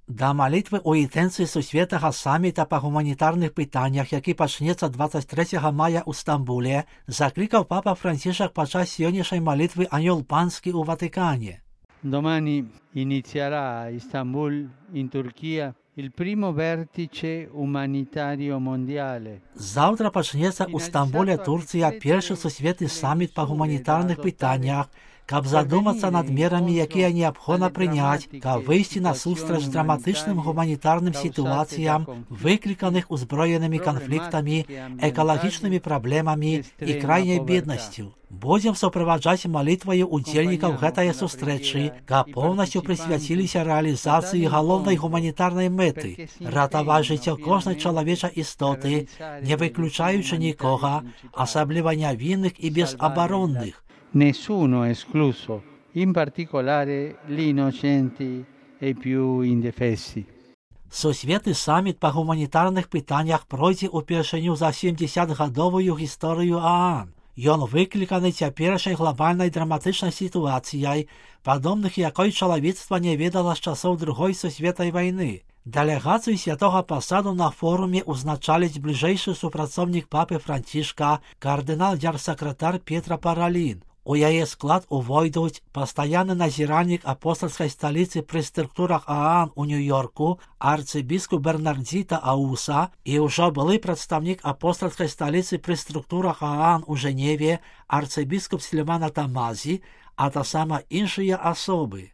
Да молитви у інтенції Сусвітнього саміта по гуманітарних питаннях, який почнеться 23 мая у Стамбулі, закликав Папа Францишек під час сьогоднішньої молитви «Аньол Панський» у Ватикані. Domani inizierà a Istanbul, in Turchia, il primo vertice umanitario mondiale. Завтра почнеться у Стамбулі, Турція, перший Всесвітній саміт по гуманітарних питаннях, каб задуматися над мерами, які необхідно прийняти, каб вийти на зустріч драматичним гуманітарним ситуаціям, викликаних озброєними конфліктами, екологічними проблемами і крайньою бідністю. Будем сопроводжати молитвою удільників цієї зустрічі, каб повністю присвятилися реалізації головної гуманітарної мети – рятувати життя кожної чоловічої істоти, не виключаючи нікого, особливо невинних і безоборонних. Nessuno escluso, in particolare gli innocenti e i più indefessi. Всесвітній саміт по гуманітарних питаннях пройде упершиню за 70-годову історію ООН. Ён викликаний теперішньою глобальною драматичною ситуацією, подобних якої чоловічство не видало з часов Другої Всесвітньої війни. Делегацію Святого Посаду на форумі узначалить ближайший супрацовник Папи Францишка, кардинал-держсекретар Петро Паролін. У її склад увійдуть постоянний назиральник апостольської столиці при структурах ООН у Нью-Йорку, арцибіскуп Бернардіто Ауса, і вже були представник апостольської столиці при структурах ООН у Женеві, арцибіскуп Сільвано Томазі, а та сама інші особи.